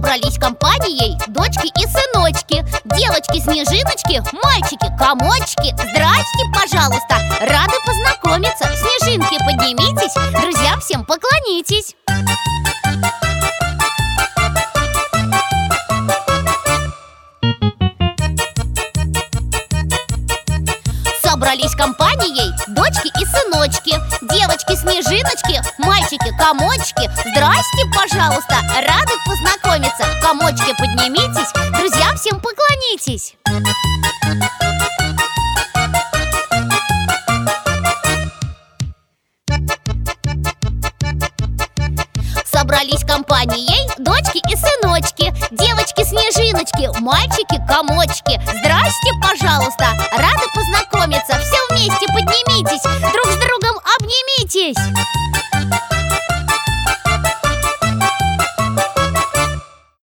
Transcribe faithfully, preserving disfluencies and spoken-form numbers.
Собрались компанией дочки и сыночки, девочки-снежиночки, мальчики-комочки. Здрасте, пожалуйста, рады познакомиться. Снежинки, поднимитесь, друзьям всем поклонитесь. Собрались компанией дочки и сыночки, девочки-снежиночки, мальчики-комочки. Здрасте, пожалуйста, рады познакомиться. Комочки, поднимитесь, друзьям всем поклонитесь. Собрались компанией дочки и сыночки, девочки-снежиночки, мальчики-комочки. Здрасте, пожалуйста, рады познакомиться. Все вместе поднимитесь, друг с другом обнимитесь.